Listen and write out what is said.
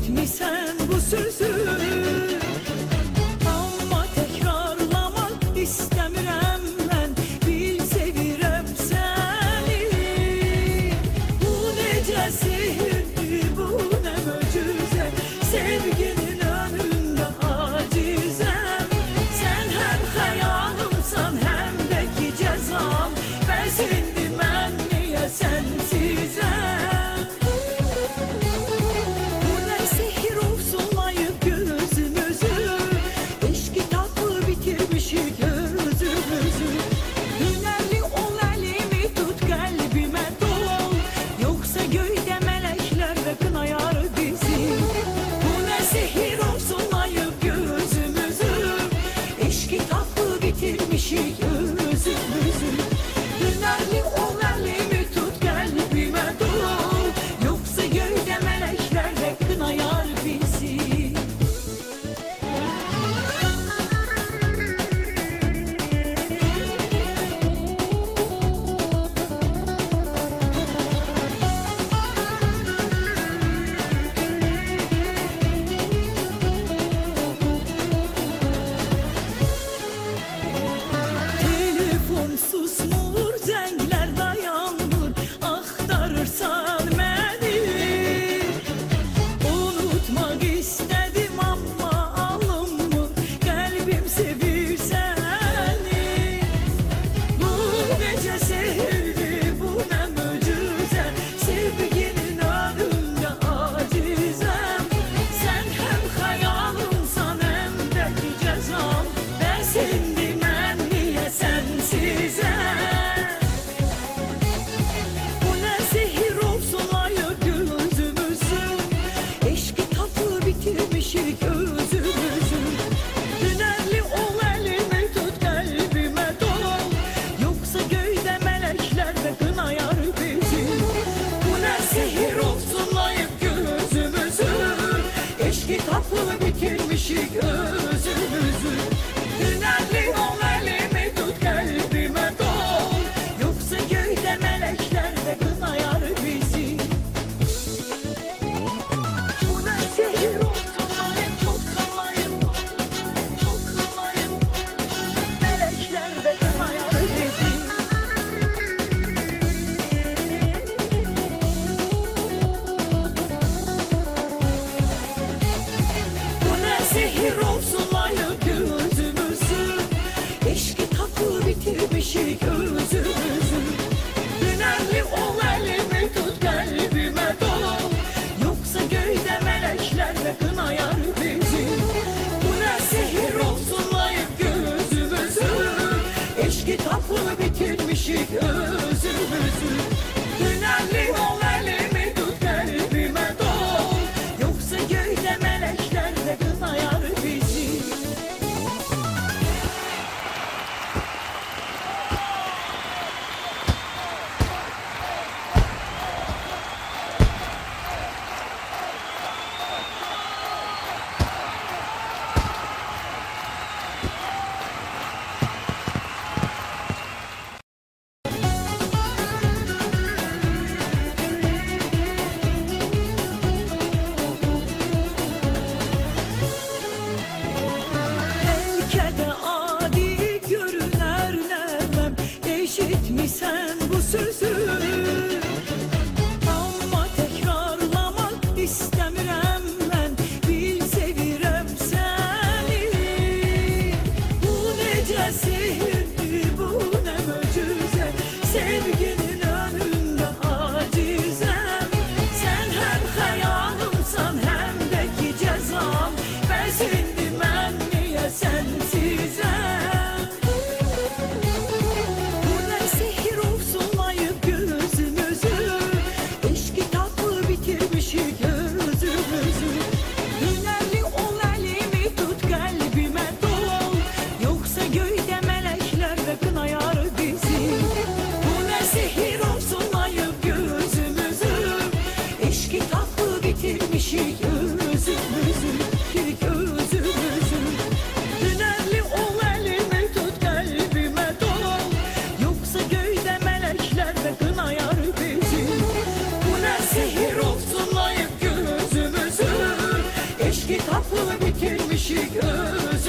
eşitmisən bu sözü? Amma təkrarlamaq istəmirəm mən, bil sevirəm səni. Bu necə sehirdir, bu nə möcüzə, sevginin önündə acizəm. Sən həm xəyalımsan, həm də ki cəzam, bəs indi mən niyə sənsizəm? Bu nə sehir ovsunlayıb gözümüzü, eşqi tatlı bitirmişik özümüzü. Hünərli ol, əlimi tut, qəlbimə dol, yoxsa göydə mələklər də qınayar bizi. Bu nə sehir ovsunlayıb gözümüzü, eşqi tatlı bitirmişik özümüzü. Hünərli ol, əlimi tut, qəlbimə dol, yoxsa göydə mələklər də qınayar bizi. Telefon susmur, zənglər dayanmır, axtarırsan məni. Unutmaq istədim amma alınmır, qəlbim sevir səni. Bu necə sehirdir, bu nə möcüzə, sevginin önündə acizəm. Sən həm xəyalımsan, həm də ki cəzam, bəs indi mən niyə sənsizəm? Bu nə sehir ovsunlayıb gözümüzü, eşqi tatlı bitirmişik özümüzü. Hünərli ol, əlimi tut, qəlbimə dol, yoxsa göydə mələklər də qınayar bizi. Bu nə sehir ovsunlayıb gözümüzü, eşqi tatlı bitirmişik özümüzü. Hünərli ol, əlimi tut, qəlbimə dol, yoxsa göydə mələklər də qınayar bizi. Bu nə sehir ovsunlayıb, ovsunlayıb, ovsunlayıb, mələklər də qınayar bizi. Bu nə sehir ovsunlayıb gözümüzü, eşqi tatlı bitirmişik özümüzü. Hünərli ol, əlimi tut, qəlbimə dol, yoxsa göydə mələklər də qınayar bizi. Bu nə sehir ovsunlayıb gözümüzü, eşqi tatlı bitirmişik özümüzü. Hünərli ol, əlimi tut, qəlbimə dol, yoxsa göydə mələklər də qınayar bizi. Bəlkə də adi görünər nəğməm, eşitmisən bu sözü? Amma təkrarlamaq istəmirəm mən, bil sevirəm səni. Bu necə sehirdir, bu nə möcüzə, sevginin önündə acizəm. Sən həm xəyalımsan, həm də ki cəzam, bəs indi mən niyə sənsizəm? Bu nə sehir ovsunlayıb gözümüzü, eşqi tatlı bitirmişik özümüzü. Hünərli ol, əlimi tut, qəlbimə dol, yoxsa göydə mələklər də qınayar bizi. Bu nə sehir ovsunlayıb gözümüzü, eşqi tatlı bitirmişik özümüzü. Özümüzü. Hünərli ol, əlimi tut, qəlbimə dol, yoxsa göydə mələklər də qınayar bizi. Bu nə sehir ovsunlayıb gözümüzü, Beş kitapı bitirmişik özümüzü.